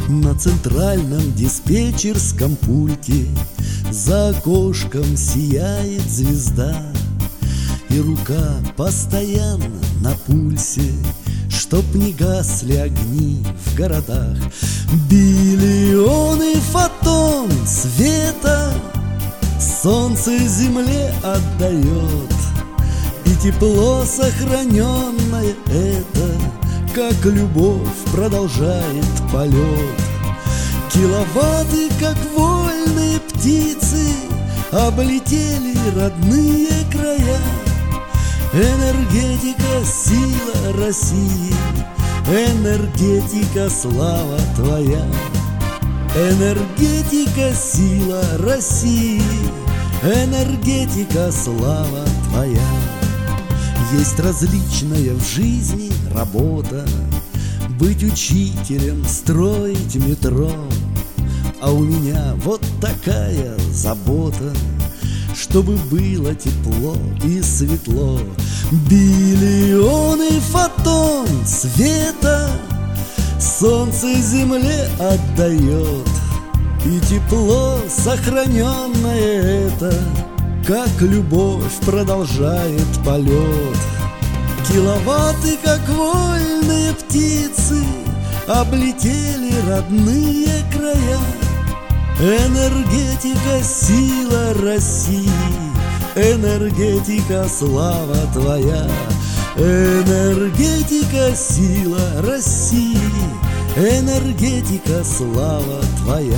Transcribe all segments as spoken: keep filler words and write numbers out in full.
На центральном диспетчерском пульте за окошком сияет звезда, и рука постоянно на пульсе, чтоб не гасли огни в городах. Биллионы фотон света солнце земле отдает, и тепло сохраненное это, как любовь, продолжает полет. Киловатты, как вольные птицы, облетели родные края. Энергетика, сила России, энергетика, слава твоя. Энергетика, сила России, энергетика, слава твоя. Есть различная в жизни работа, быть учителем, строить метро. А у меня вот такая забота, чтобы было тепло и светло. Биллионы фотон света солнце земле отдает, и тепло сохраненное это, как любовь, продолжает полет. Киловатты, как вольные птицы, облетели родные края. Энергетика, сила России, энергетика, слава твоя. Энергетика, сила России, энергетика, слава твоя.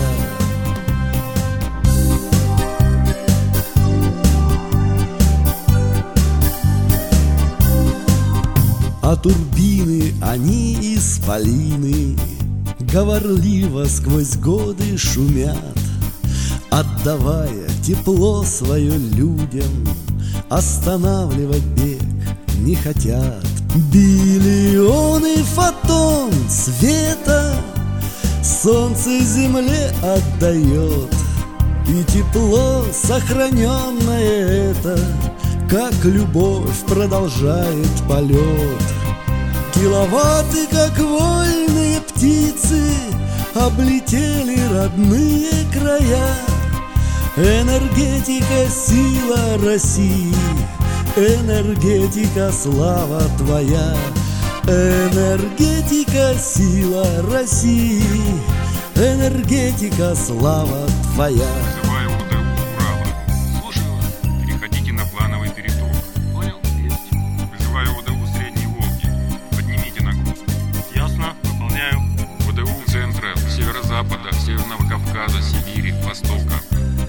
А турбины, они исполины, говорливо сквозь годы шумят, отдавая тепло свое людям, останавливать бег не хотят. Биллионы фотон света солнце земле отдает, и тепло сохраненное это, как любовь, продолжает полет. Киловатты, как вольные птицы, облетели родные края. Энергетика, сила России, энергетика, слава твоя. Энергетика, сила России, энергетика, слава твоя. Вызываю УДУ Урала. Слушаю вас. Переходите на плановый переток. Понял? Есть. Вызываю УДУ Средней Волги. Поднимите нагрузку. Ясно. Выполняю. УДУ центра, северо-запада, Северного Кавказа, Сибири, Востока.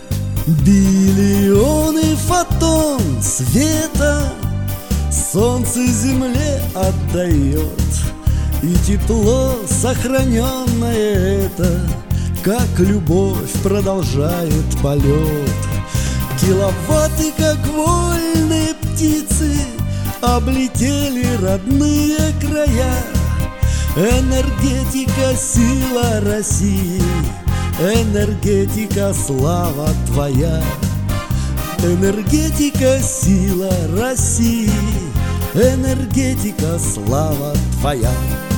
Биллионы фотон света солнце земле отдает, и тепло сохраненное это, как любовь, продолжает полет. Киловатты, как вольные птицы, облетели родные края. Энергетика, сила России, энергетика, слава твоя. Энергетика, сила России, энергетика, слава твоя.